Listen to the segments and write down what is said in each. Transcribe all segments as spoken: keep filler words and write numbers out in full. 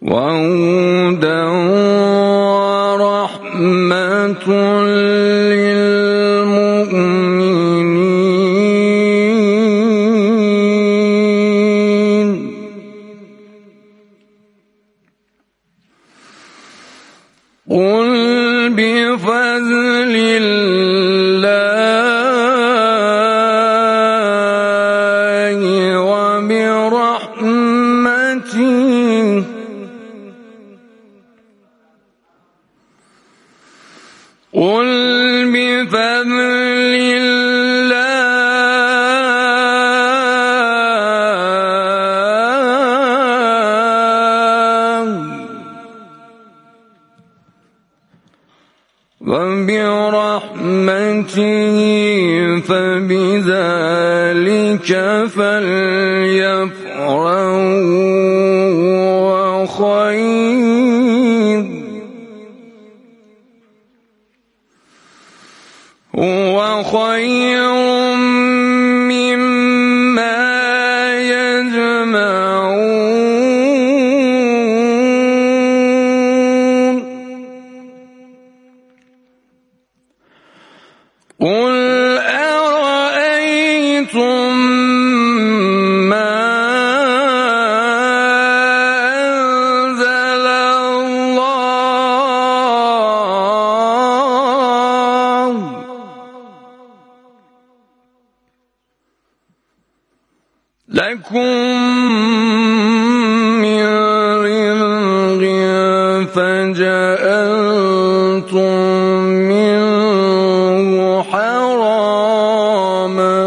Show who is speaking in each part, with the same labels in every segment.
Speaker 1: وهدى ورحمة للمؤمنين. قل بفضل الله وبرحمته قل بفضل الله وبرحمته فبذلك فليفرحوا خير هو خير مما يجمعون. قل أرأيتم ما أنزل الله لكم من رزق فجعلتم منه حراما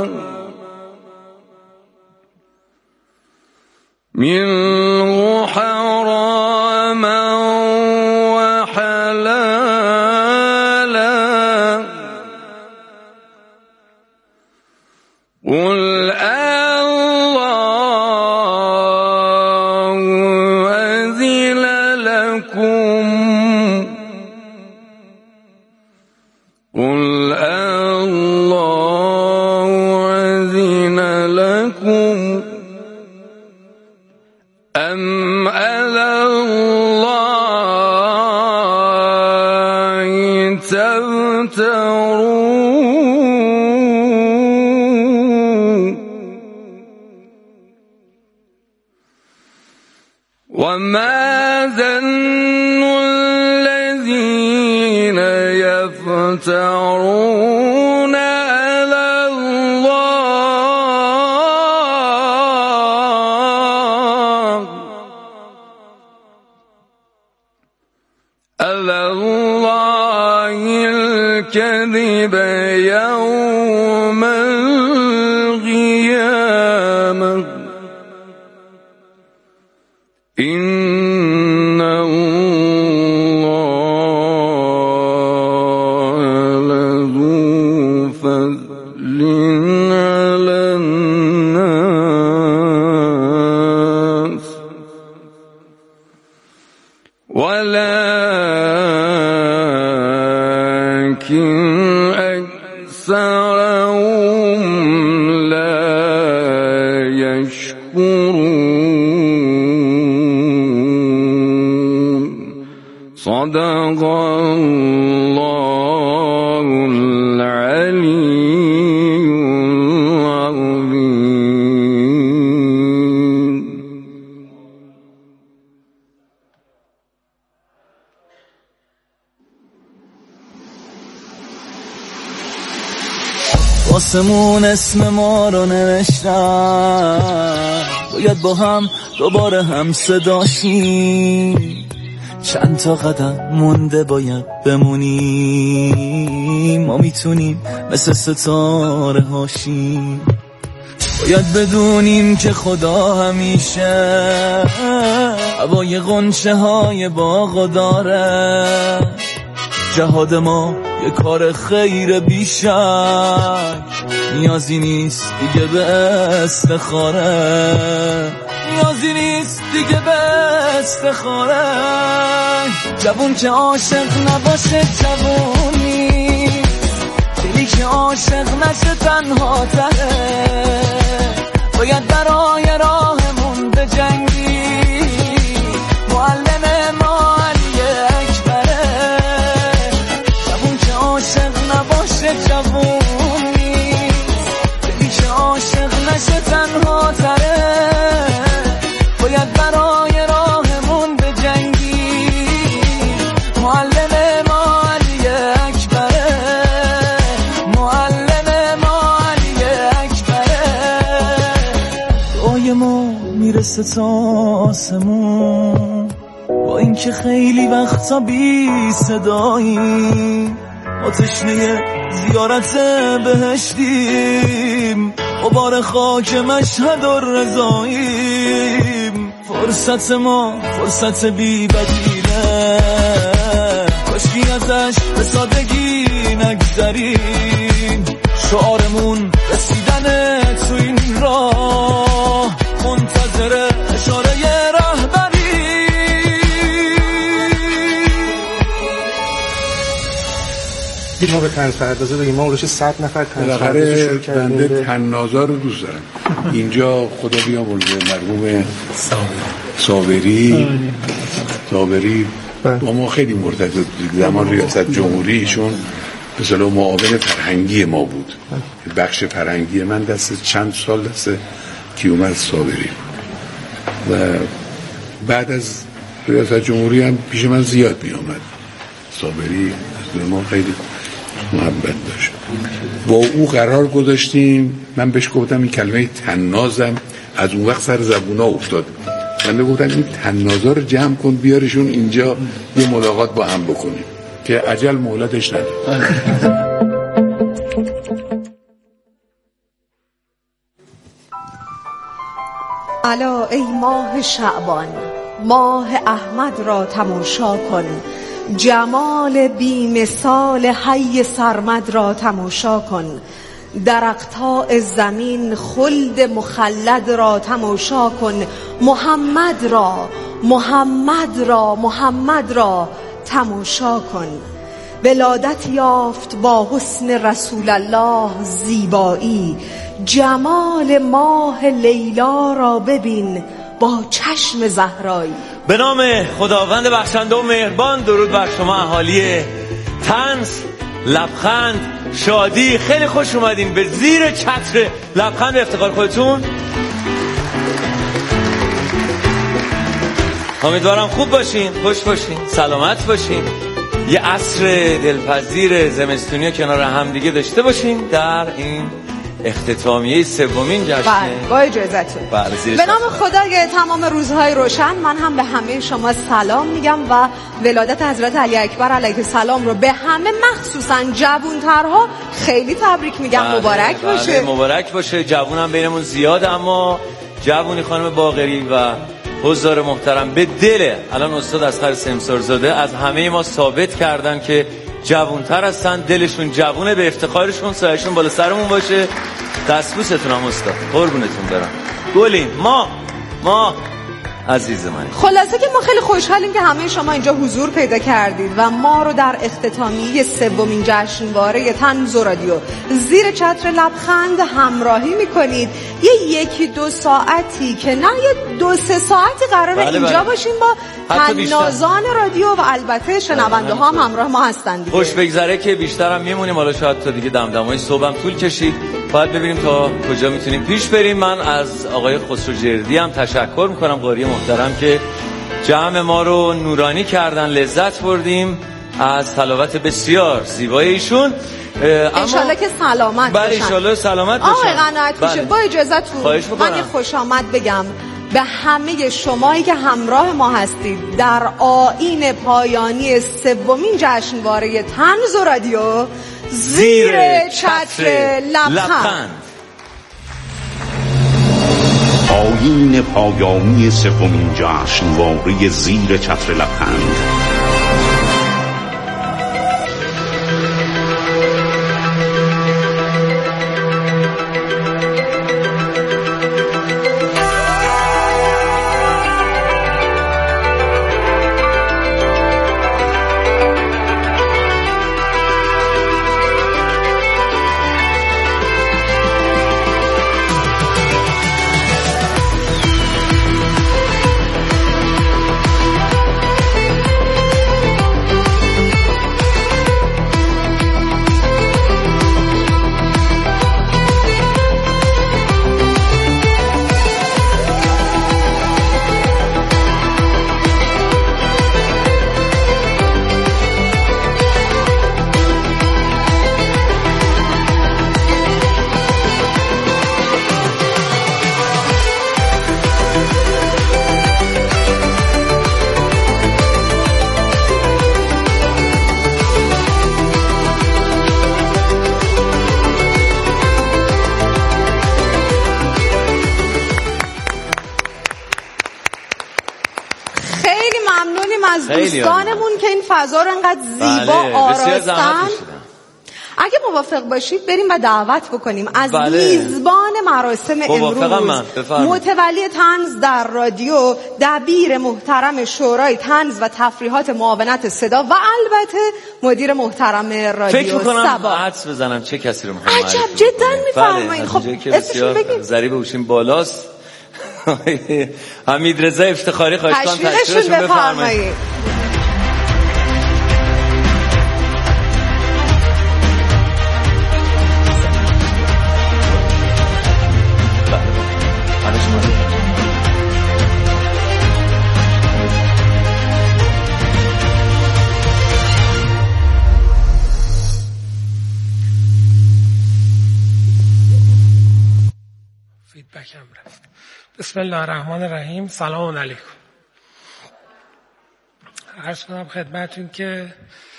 Speaker 1: منه حراما وحلالا. قل الله أذن لكم قل الله أذن لكم أم على الله تفترون. وما ظن الذين يفترون على الله على الله الكذب يوم القيامة إن الله لذو فضل على الناس ولكن أكثرهم لا يشكرون. صدق الله العلي العظيم.
Speaker 2: آسمون اسم ما رو نوشتن، باید با هم دوباره هم صداشیم. چند تا قدم مونده باید بمونیم، ما میتونیم مثل ستاره هاشیم. باید بدونیم که خدا همیشه هوای غنچه های باغو داره. جهاد ما یه کار خیر بیشک، نیازی نیست دیگه به استخاره، نیازی نیست دیگه به استخاره. جوون که عاشق نباشه جوونی، دلی که عاشق نشه تنها تره. باید برای راهمون بجنگی، معلم برای راهمون به جنگی. معلم ما علی اکبره، معلم ما علی اکبره. دعای ما میرسه تا آسمون، با اینکه خیلی وقتا بی صداییم. ما تشنه زیارت بهشتیم، غبار خاک مشهد و رضاییم. فرصت ما فرصت بی بدیله، کاشکی ازش به سادگی نگذریم. شعارمون رسیدن تو این راه، منتظر اشاره رهبری.
Speaker 3: ما به تنز پردازه بگیم، ما اولش صد نفر تنز پردازه شروع کردیم.
Speaker 4: بنده تنازا رو دوست دارم. اینجا خدا بیامرزه مرحوم صابری صابری با ما خیلی مرتبط بود. زمان ریاست جمهوری ایشون به اصطلاح معاون فرهنگی ما بود. بخش فرهنگی من دست چند سال دست کیومرث صابری و بعد از ریاست جمهوری هم پیش من زیاد می آمد. صابری از ما خیلی محبت داشت. با او قرار گذاشتیم. من بهش گفتم این کلمه تنازم از اون وقت سر زبونا افتاد. من گفتم این تنازا رو جمع کن بیارشون اینجا یه ملاقات با هم بکنیم که عجل مهلتش نده.
Speaker 5: الا ای ماه شعبان، ماه احمد را تماشا کن. جمال بی مثال حی سرمد را تماشا کن. در اقطاع زمین خلد مخلد را تماشا کن. محمد را محمد را محمد را تماشا کن. ولادت یافت با حسن رسول الله زیبایی. جمال ماه لیلا را ببین با چشم زهرایی.
Speaker 6: به نام خداوند بخشنده و مهربان. درود بر شما اهالی طنز، لبخند، شادی. خیلی خوش اومدین به زیر چتر لبخند و افتخار خودتون. امیدوارم خوب باشین، خوش باشین، سلامت باشین، یه عصر دلپذیر زمستونی کنار هم دیگه داشته باشین در این اختتامیه سومین جشن.
Speaker 5: بله، با اجازهتون. به نام خدای تمام روزهای روشن، من هم به همه شما سلام میگم و ولادت حضرت علی اکبر علیه السلام رو به همه مخصوصا جوان‌ترها خیلی تبریک میگم. بله، مبارک
Speaker 6: بله،
Speaker 5: باشه.
Speaker 6: مبارک باشه. جوون هم بینمون زیاد، اما جوونی خانم باقری و حضار محترم به دل الان استاد اصغر سمسارزاده از همه ما ثابت کردن که جوونتر هستن، دلشون جوونه. به افتخارشون سایشون بالا سرمون باشه. دستبوستون هم استاد، قربونتون برم. گلیم ما ما عزیز من.
Speaker 5: خلاصه که ما خیلی خوشحالیم که همه شما اینجا حضور پیدا کردید و ما رو در اختتامیه سومین جشنواره طنز و رادیو زیر چتر لبخند همراهی میکنید. یه یکی دو ساعتی که نه یه دو سه ساعتی قراره بله اینجا بله. باشیم با طنازان رادیو و البته شنونده ها هم همراه ما هستند.
Speaker 6: خوش بگذره که بیشتر هم میمونیم. حالا شاید تا دیگه دمدمای صبحم طول کشید. باید ببینیم تا کجا میتونیم پیش بریم. من از آقای خسرو جردی هم تشکر میکنم، قاری محترم، که جمع ما رو نورانی کردن. لذت بردیم از تلاوت بسیار زیبای ایشون.
Speaker 5: انشالله که سلامت
Speaker 6: بله باشن. انشالله سلامت باشن.
Speaker 5: آقای قناعت بله. با اجازهتون من یه خوش آمد بگم به همه شمایی که همراه ما هستید در آیین پایانی سومین جشنواره طنز و رادیو زیر چتر لبخند.
Speaker 7: آیین پایانی سومین جشنواره زیر چتر لبخند.
Speaker 5: ممنونیم از دوستانمون که این فضا رو انقدر زیبا
Speaker 6: بله.
Speaker 5: آراستن. اگه موافق باشید بریم و دعوت بکنیم از
Speaker 6: بله.
Speaker 5: میزبان مراسم امروز متولی طنز در رادیو، دبیر محترم شورای طنز و تفریحات معاونت صدا و البته مدیر محترم رادیو
Speaker 6: فکر می‌کنم
Speaker 5: سبا.
Speaker 6: حدس بزنم چه کسی رو می‌خوام
Speaker 5: عجب جدا می‌فرمایید.
Speaker 6: خب اسمشون بگید. ضریب هوشین بالاست. حمید رضا افتخاری خواهش کنم تشریفشون بفرمایید.
Speaker 8: فیدبکم رفت. بسم الله الرحمن الرحیم. سلام علیکم. عرض کنم خدمتون که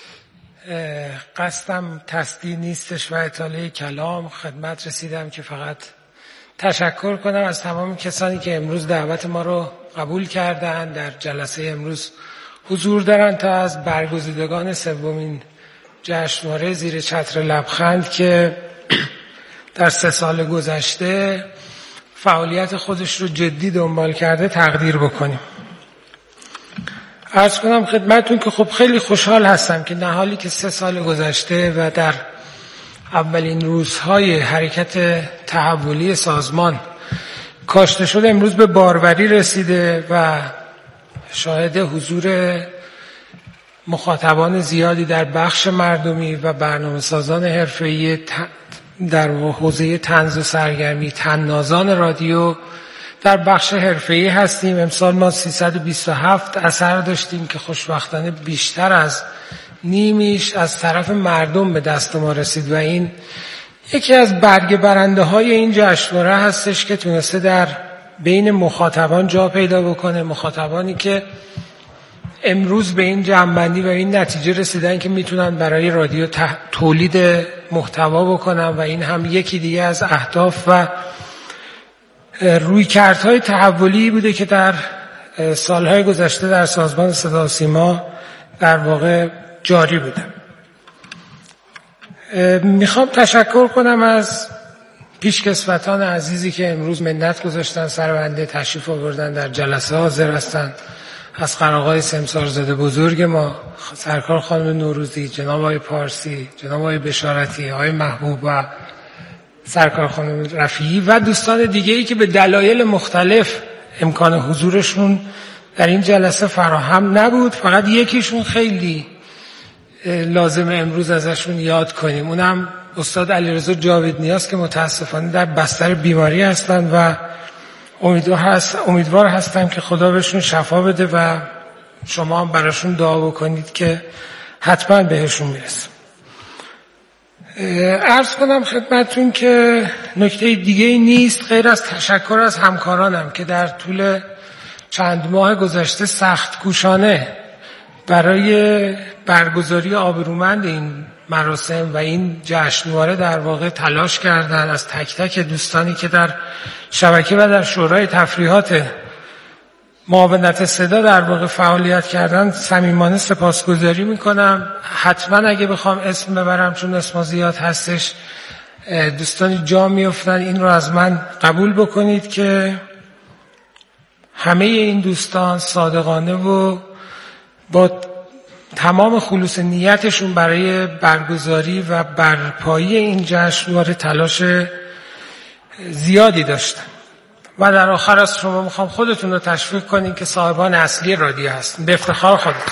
Speaker 8: قصدم تصدیح نیستش و اطاله کلام. خدمت رسیدم که فقط تشکر کنم از تمام کسانی که امروز دعوت ما رو قبول کردن، در جلسه امروز حضور دارن تا از برگزیدگان سومین جشنواره زیر چتر لبخند که در سه سال گذشته فعالیت خودش رو جدی دنبال کرده تقدیر بکنیم. عرض کنم خدمتون که خب خیلی خوشحال هستم که نهالی که سه سال گذشته و در اولین روزهای حرکت تحولی سازمان کاشته شده امروز به باروری رسیده و شاهد حضور مخاطبان زیادی در بخش مردمی و برنامه‌سازان حرفه‌ای در حوزه طنز و سرگرمی، طنازان رادیو در بخش حرفه‌ای هستیم. امسال ما سیصد و بیست و هفت اثر داشتیم که خوشبختانه بیشتر از نیمیش از طرف مردم به دست ما رسید و این یکی از برگ برنده های این جشنواره هستش که تونسته در بین مخاطبان جا پیدا بکنه. مخاطبانی که امروز به این جمع‌بندی و این نتیجه رسیدن که میتونن برای رادیو تولید محتوا بکنن و این هم یکی دیگه از اهداف و رویکردهای تحولی بوده که در سالهای گذشته در سازمان صدا و سیما در واقع جاری بوده. میخوام تشکر کنم از پیشکسوتان عزیزی که امروز منت گذاشتن سر بنده، تشریف آوردن، در جلسه حاضر هستن. از آقای سمسارزاده بزرگ ما، سرکار خانم نوروزی، جناب آقای پارسی، جناب آقای بشارتی، آقای محبوب و سرکار خانم رفیعی و دوستان دیگه‌ای که به دلایل مختلف امکان حضورشون در این جلسه فراهم نبود. فقط یکیشون خیلی لازم امروز ازشون یاد کنیم، اونم استاد علیرضا جاویدنیاست که متاسفانه در بستر بیماری هستن و امیدوار هست امیدوار هستم که خدا بهشون شفا بده و شما هم براشون دعا بکنید که حتما بهشون میرسه. عرض کنم خدمتون که نکته دیگه ای نیست غیر از تشکر از همکارانم که در طول چند ماه گذشته سخت کوشانه برای برگزاری آبرومند این مراسم و این جشنواره در واقع تلاش کردن. از تک تک دوستانی که در شبکه و در شورای تفریحات معاونت صدا در واقع فعالیت کردن صمیمانه سپاسگزاری میکنم. حتما اگه بخوام اسم ببرم چون اسم زیاد هستش دوستانی جا میافتن، این رو از من قبول بکنید که همه این دوستان صادقانه و با تمام خلوص نیتشون برای برگزاری و برپایی این جشنواره تلاش زیادی داشتن و در آخر از شما میخوام خودتون رو تشویق کنین که صاحبان اصلی رادیو هستن. به افتخار خودتون.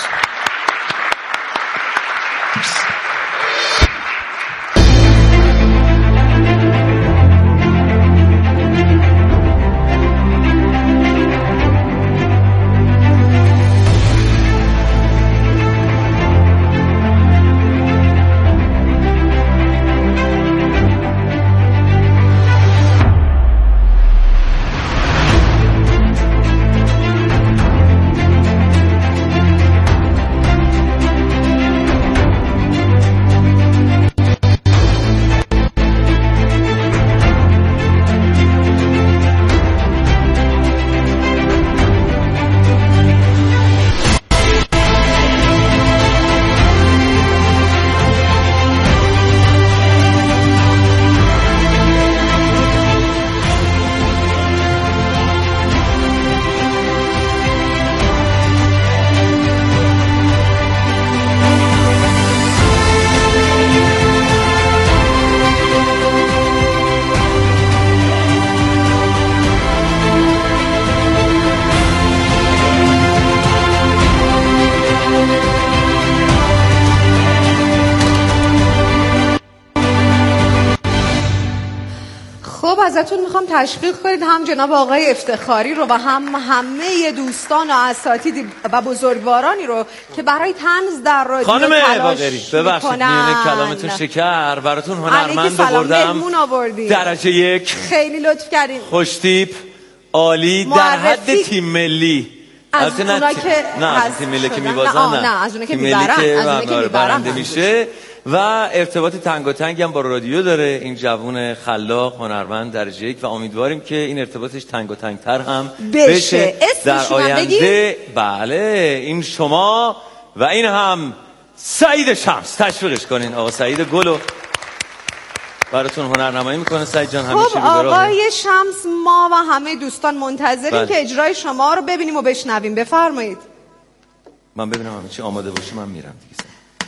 Speaker 5: ازتون میخوام تشویق کنید هم جناب آقای افتخاری رو و هم همه دوستان و اساتید و بزرگوارانی رو که برای طنز در رادیو
Speaker 6: خانم
Speaker 5: تلاش
Speaker 6: ببخشید میونه کلامتون شکر براتون هنرمند بردم درجه یک.
Speaker 5: خیلی لطف کردین،
Speaker 6: خوشتیپ، عالی، در حد تیم ملی.
Speaker 5: از اونا که
Speaker 6: نه از تیم ملی که میبازن نه,
Speaker 5: نه از اونا که میبرن از اونا که
Speaker 6: برنده میشه و ارتباط تنگاتنگی هم با رادیو داره. این جوون خلاق هنرمند درجه یک و امیدواریم که این ارتباطش تنگاتنگتر هم بشه, بشه. در آینده. بله این شما و این هم سعید شمس. تشویقش کنین آقا سعید گلو براتون هنرنمایی میکنه. سعید جان همیشه
Speaker 5: خب آقای شمس ما و همه دوستان منتظریم بله. که اجرای شما رو ببینیم و بشنویم. بفرمایید.
Speaker 6: من ببینم همه چی آماده باشه من میرم دیگه.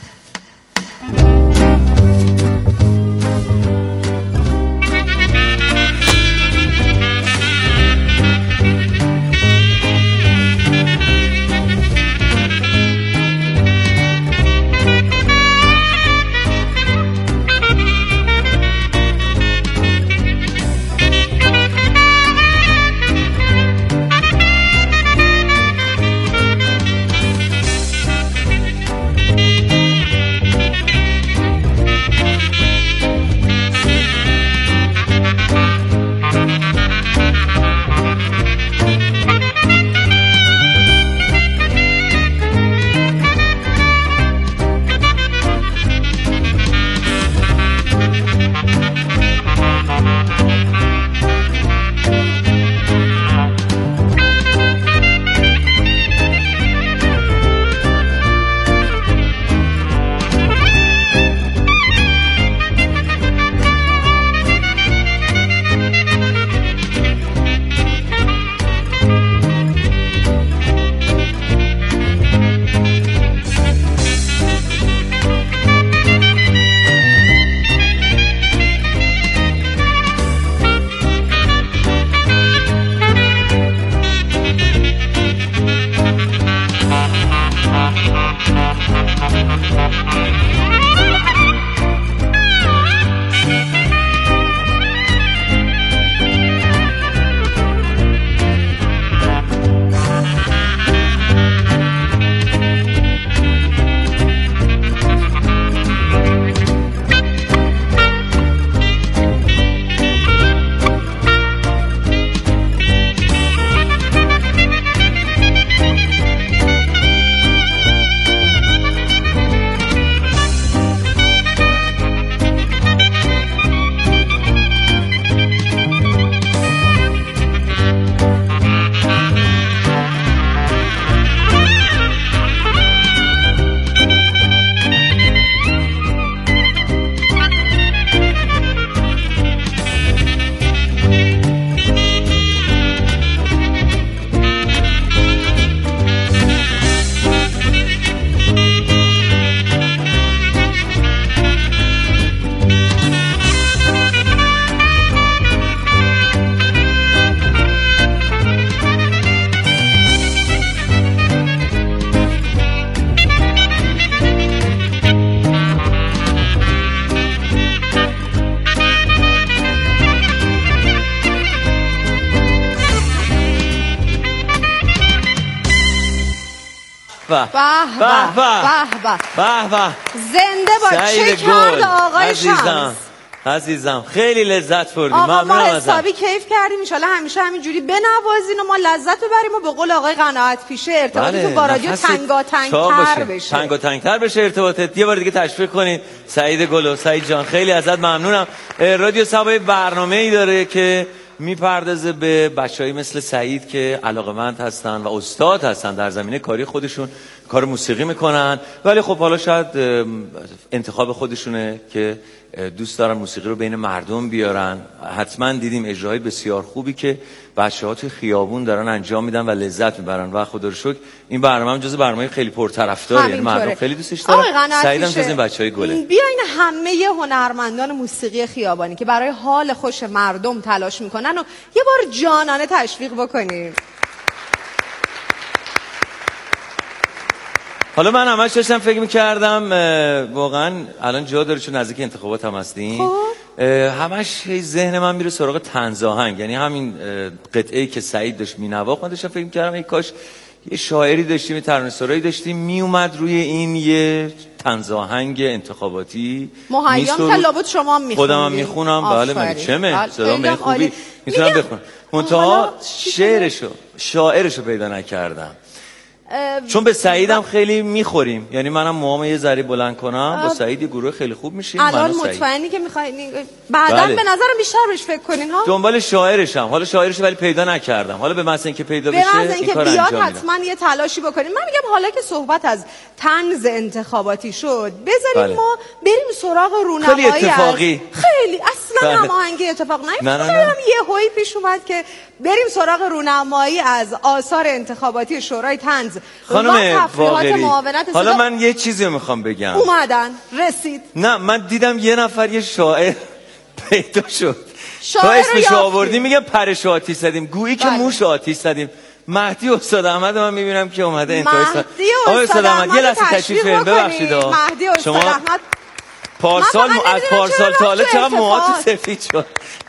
Speaker 6: به
Speaker 5: به به
Speaker 6: به به
Speaker 5: زنده با چه کرد آقای شمس.
Speaker 6: عزیزم خیلی لذت بردیم.
Speaker 5: آقا ما حسابی کیف کردیم. ان شاءالله همیشه همینجوری بنوازین و ما لذت ببریم و به قول آقای قناعت پیشه ارتباطی تو با رادیو تنگاتنگ‌تر بشه.
Speaker 6: تنگاتنگ‌تر بشه ارتباطت. یه بار دیگه تشویق کنید سعید گلو. سعید جان خیلی ازت ممنونم. رادیو سبا برنامه‌ای داره که میپردازه به بچه‌ای مثل سعید که علاقه‌مند هستن و استاد هستن در زمینه کاری خودشون، کار موسیقی میکنن، ولی خب حالا شاید انتخاب خودشونه که دوست دارن موسیقی رو بین مردم بیارن. حتما دیدیم اجرای بسیار خوبی که بچه‌ها توی خیابون دارن انجام میدن و لذت میبرن و خدا رو شکر این برنامه هم جزو برنامه خیلی پرطرفدار، یعنی مردم خیلی دوستش دارن. سعیدم جز این بچهای گله.
Speaker 5: بیاین همه هنرمندان موسیقی خیابانی که برای حال خوش مردم تلاش میکنن و یه بار جانانه تشویق بکنیم.
Speaker 6: حالا من همش داشتم فکر میکردم واقعا الان جا داره چون نزدیک انتخابات هم هستیم، همش ذهن من میره سراغ طنز آهنگ، یعنی همین قطعه‌ای که سعید داشت مینواخت من داشتم فکر کردم ای کاش یه شاعری داشتیم، یه ترانه‌سرایی داشتیم میومد روی این یه طنز آهنگ انتخاباتی
Speaker 5: مهیام که لابد شما میخونید.
Speaker 6: خودم هم میخونم. بله مگه چمه صدا من خوبی میتونم بخونم، منتها شعرشو شاعرشو پیدا نکردم. چون به سعیدم خیلی میخوریم، یعنی منم موامو یه ذره بلند کنم با سعید یه گروه خیلی خوب میشیم.
Speaker 5: الان مطمئنی که میخواین بعداً بله. به نظرم بیشتر بهش فکر کنین ها.
Speaker 6: دنبال شاعرشم، حالا شاعرشو ولی پیدا نکردم. حالا به مثلا اینکه پیدا بشه این کار انجام میدم.
Speaker 5: حتما یه تلاشی بکنین. من میگم حالا که صحبت از طنز انتخاباتی شد بذارید بله. ما بریم سراغ رونمایی.
Speaker 6: خیلی اتفاقی
Speaker 5: از... خیلی اصلا بله. هماهنگی اتفاق نیفتاد.
Speaker 6: نه نه نه.
Speaker 5: یه هوی پیش اومد که بریم سراغ رونمایی از آثار انتخاباتی شورای طنز
Speaker 6: خانم باقری. حالا من یه چیزی رو میخوام بگم.
Speaker 5: اومدن رسید.
Speaker 6: نه من دیدم یه نفر یه شاعر پیدا شد تا اسمش آوردیم میگم پرش آتیش زدیم، گویی که موش آتیش زدیم. مهدی استاد احمد من میبینم که اومده انتهای سال.
Speaker 5: مهدی استاد احمد
Speaker 6: یه لحظه تشریف بیارین ببخشید.
Speaker 5: مهدی استاد احمد
Speaker 6: پارسال از پارسال تا حالا چقدر موهاتون سفید شد.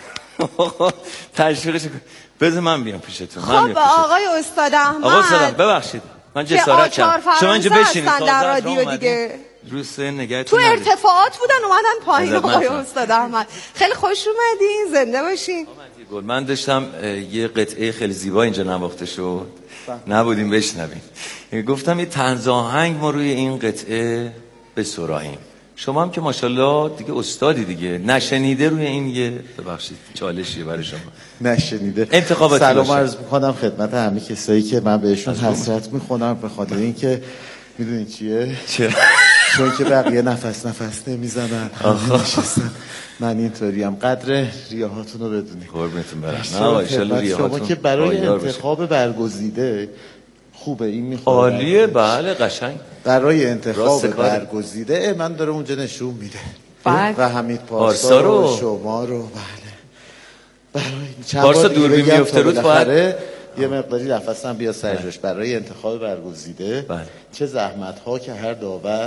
Speaker 6: تشویقش بذار من بیام پیشتون.
Speaker 5: خب آقای استاد احمد.
Speaker 6: آقا استاد ببخشید من جسارت کردم. شما اینجا بشینید
Speaker 5: در رادیو دیگه.
Speaker 6: روز نگهتون.
Speaker 5: تو ارتفاعات بودن اومدن پایین آقای استاد احمد. خیلی خوش اومدین، زنده باشین.
Speaker 6: من داشتم یه قطعه خیلی زیبا اینجا نواخته شد. نبودیم بشنویم. گفتم یه طنز آهنگ ما روی این قطعه بسراییم. شما هم که ماشاءالله دیگه استادی دیگه، نشنیده روی این یه ببخشید چالشیه برای شما.
Speaker 9: نشنیده.
Speaker 6: انتخاباتی
Speaker 9: سلام عرض می‌کنم خدمت همه کسایی که من بهشون حسرت می‌خونم به خاطر اینکه میدونید چیه؟
Speaker 6: چه؟
Speaker 9: چون که بقیه نفس نفس نمیزنن. نشستن. من اینطوریم. قدر ریاهاتون رو بدونید.
Speaker 6: قربونتون برم. نه ان شاءالله ریاهاتون.
Speaker 9: شما که برای انتخاب برگزیده خوبه این میخواد.
Speaker 6: عالیه بله قشنگ.
Speaker 9: برای انتخاب برگزیده من داره اونجا نشون میده. و حمید پارسا رو شما رو بله. برای
Speaker 6: پارسا دوربین میفته رود باید
Speaker 9: یه مقداری نفسم بیا سرجاش. برای انتخاب برگزیده
Speaker 6: بله.
Speaker 9: چه زحمت ها که هر داور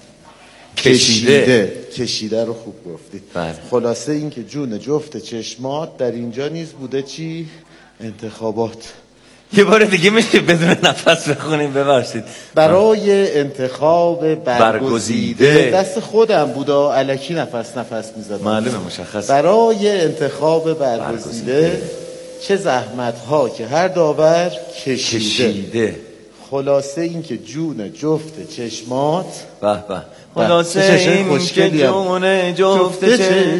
Speaker 6: کشیده
Speaker 9: کشیده, کشیده رو خوب گفتید.
Speaker 6: بله.
Speaker 9: خلاصه این که جون جفت چشمات در اینجا نیز بوده چی؟ انتخابات.
Speaker 6: یه بار دیگه میشه بدون نفس بخونیم ببخشید.
Speaker 9: برای انتخاب برگزیده دست خودم بودا الکی نفس نفس میزدم.
Speaker 6: معلومه مشخص.
Speaker 9: برای انتخاب برگزیده چه زحمت ها که هر داور کشیده, کشیده. خلاصه این که جون جفت چشمات
Speaker 6: به به خلاصه این که جون جفت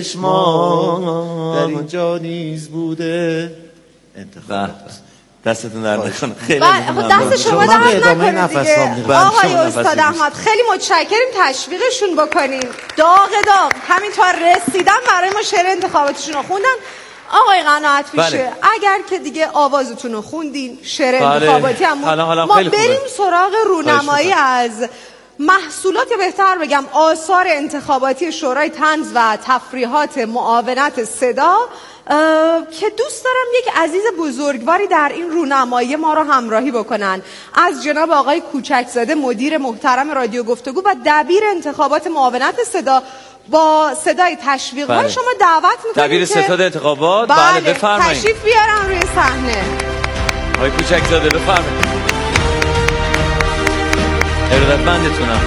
Speaker 6: چشمات
Speaker 9: در اینجا نیز بوده انتخابات.
Speaker 6: دستتون در نکنه. خیلی
Speaker 5: دست شما در نکنه دیگه. آقای استاد احمد خیلی متشکریم، تشویقشون بکنیم. داغ داغ همینطور رسیدن برای ما شعر انتخاباتشون رو خوندن. آقای قناعت پیشه بله. اگر که دیگه آوازتون رو خوندین شعر بله. انتخاباتی هم
Speaker 6: حالا حالا
Speaker 5: ما بریم خوبه. سراغ رونمایی از محصولات یا بهتر بگم آثار انتخاباتی شورای طنز و تفریحات معاونت صدا که دوست دارم یک عزیز بزرگواری در این رونمایی ما رو همراهی بکنن. از جناب آقای کوچکزاده مدیر محترم رادیو گفتگو و دبیر انتخابات معاونت صدا با صدای تشویق بله. شما دعوت میکنیم
Speaker 6: دبیر ستاد انتخابات
Speaker 5: بله,
Speaker 6: بله بفرمایید
Speaker 5: تشریف بیارن روی صحنه.
Speaker 6: آقای کوچکزاده بفرمایید. ارادتمندتونم.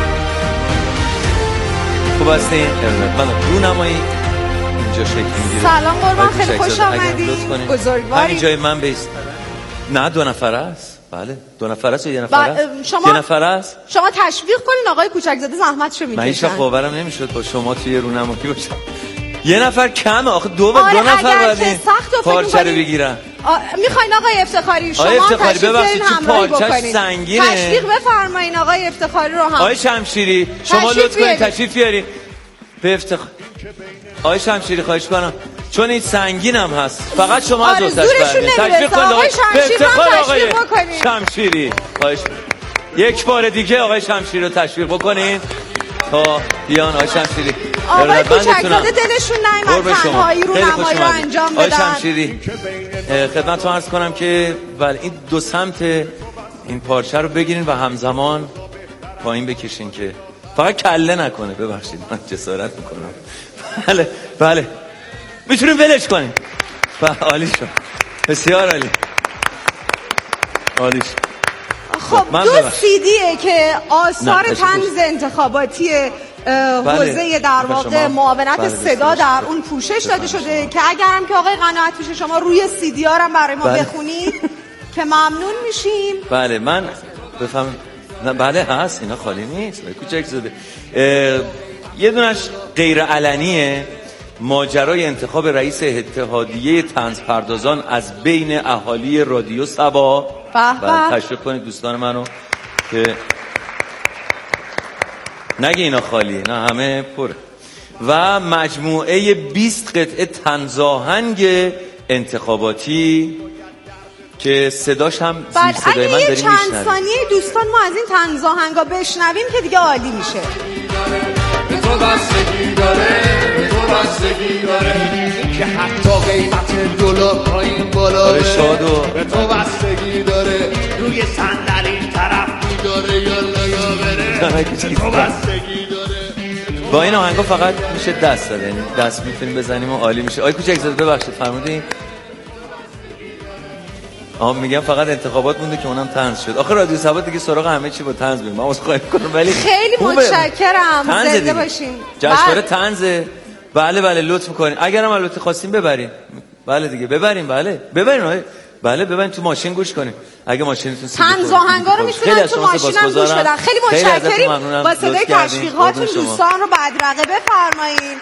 Speaker 6: خوب هستین؟ ارادتمندم. رونمایی اینجا شکل میگیره.
Speaker 5: سلام قربان خیلی خوش آمدید. بزرگواری.
Speaker 6: همین جای من بیست. نه دو نفر است. بله دو نفر است یا یه نفر است؟
Speaker 5: شما
Speaker 6: یه نفر است.
Speaker 5: شما تشویق کنین آقای کوچکزاده زحمتشو میکشن.
Speaker 6: من هیچ باورم نمیشد با شما توی رونمایی باشم. یه نفر کمه آخه دو
Speaker 5: آره
Speaker 6: دو نفر باید این پارچه رو بگیرن.
Speaker 5: میخواین آقای افتخاری شما
Speaker 6: افتخاری
Speaker 5: تشریف بیارین همراهی بکنین.
Speaker 6: سنگینه.
Speaker 5: تشویق بفرمایین آقای افتخاری رو هم.
Speaker 6: آقای شمشیری شما لطف کنید تشریف بیارین. به افتخار آقای شمشیری خواهش کنم چون این سنگین هم هست فقط شما از وسط برید
Speaker 5: تشریف کنید آقای شمشیری آقای
Speaker 6: شمشیری خواهش یک بار دیگه آقای شمشیری رو تشویق بکنین تا بیان. آقای شمشیری
Speaker 5: آقای کوچکزاده دلشون نیامد تنهایی رو نمایی رو انجام بدن.
Speaker 6: آقای شمشیری خدمتتون عرض کنم که بله این دو سمت این پارچه رو بگیرین و همزمان پایین بکشین که فقط کله نکنه. ببخشید من جسارت میکنم. بله بله میتونیم ولش کنیم. عالی شد، بسیار عالی، عالی شد.
Speaker 5: خب دو سیدیه که آثار طنز انتخاباتی حوزه در واقع معاونت بله صدا در اون پوشش داده شده که اگرم که آقای قناعت پیش شما روی سیدی ها هم برای ما بله. بخونید که ممنون میشیم.
Speaker 6: بله من بفهم. نه بله هست، اینا خالی نیست، کوچک زده. یه دونش غیر علنیه، ماجرای انتخاب رئیس اتحادیه طنز پردازان از بین اهالی رادیو سبا.
Speaker 5: بله
Speaker 6: تشریف کنید دوستان منو که نگه اینا خالیه، نه همه پره. و مجموعه بیست قطعه طنزآهنگ انتخاباتی که صداش هم زیر صدای من داریم میشنویم.
Speaker 5: اگه یه چند ثانیه دوستان ما از این طنزآهنگا بشنویم که دیگه عالی میشه.
Speaker 10: به تو بستگی داره، به تو بستگی داره که حتی قیمت دلار پایین بالا
Speaker 6: به
Speaker 10: تو بستگی داره، روی صندلی طرف میداره یالا یا بره، به تو بستگی داره.
Speaker 6: با این آهنگا فقط میشه دست داد، یعنی دست میتونیم بزنیم و عالی میشه. آی کوچک زاده ببخشید فرمودین؟ آها میگم فقط انتخابات مونده که اونم طنز شد. آخه رادیو سبا دیگه سراغ همه چی با طنز بریم. من عذرخواهی می‌کنم ولی
Speaker 5: خیلی متشکرم، زنده باشین.
Speaker 6: جشنواره طنزه. بله بله لطف می‌کنین. اگرم البته خواستین ببرین. بله دیگه ببرین، بله. ببرین. بله ببرین تو ماشین گوش کنین. اگه ماشینتون سیدی
Speaker 5: طنز آهنگا رو میتونن تو ماشینم گوش بدن. خیلی متشکریم. با صدای تشویقاتون دوستان رو بدرقه بفرمایید.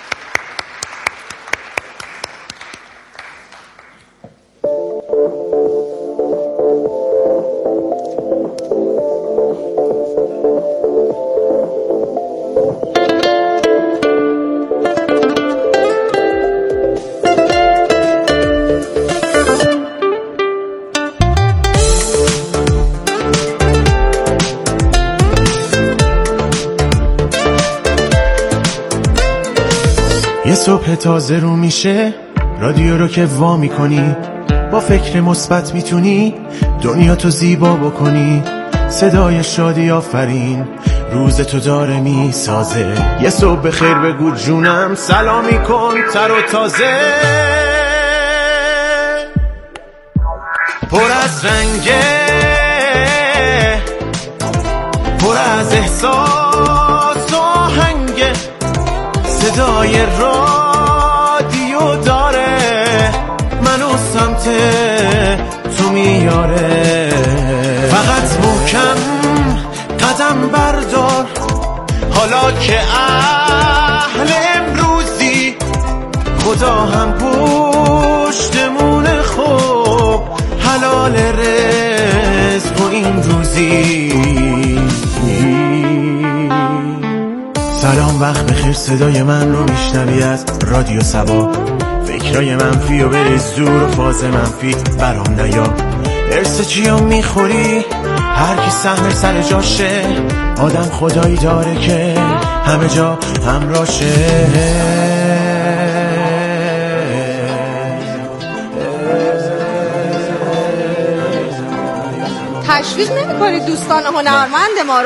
Speaker 11: یه صبح تازه رو میشه، رادیو رو که وا میکنی، با فکر مثبت میتونی دنیا تو زیبا بکنی. صدای شادی آفرین روز تو داره میسازه. یه صبح بخیر بگو جونم، سلامی کن تر و تازه. پر از رنگه، پر از احساس و آهنگه، صدای رادیو داره منو سمت تو میاره. فقط محکم قدم بردار، حالا که اهل امروزی، خدا هم پشتمون خوب حلال رزق و این روزی. سلام وقت بخیر، صدای من رو میشنوی از رادیو سبا. فکرای منفی و بریز دور و فاز منفی برام نیا. ارس چیا میخوری؟ هر کی سهم سر جاشه، آدم خدایی داره که همه جا همراشه.
Speaker 5: تشویق نمی کنید دوستان هنرمند ما رو؟